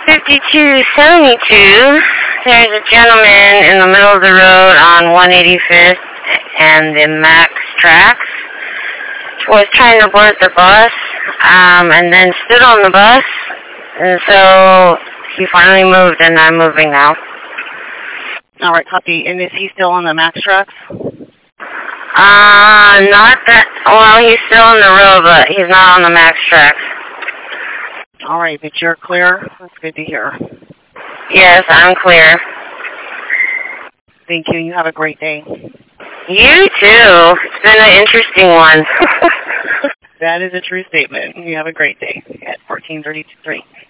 5272. There's a gentleman in the middle of the road on 185th and the Max tracks. Was trying to board the bus, and then stood on the bus, and so he finally moved, and I'm moving now. All right, copy. And is he still on the Max trucks? Not that. Well, he's still on the road, but he's not on the Max tracks. All right, but you're clear? That's good to hear. Yes, I'm clear. Thank you. You have a great day. You too. It's been an interesting one. That is a true statement. You have a great day at 1433.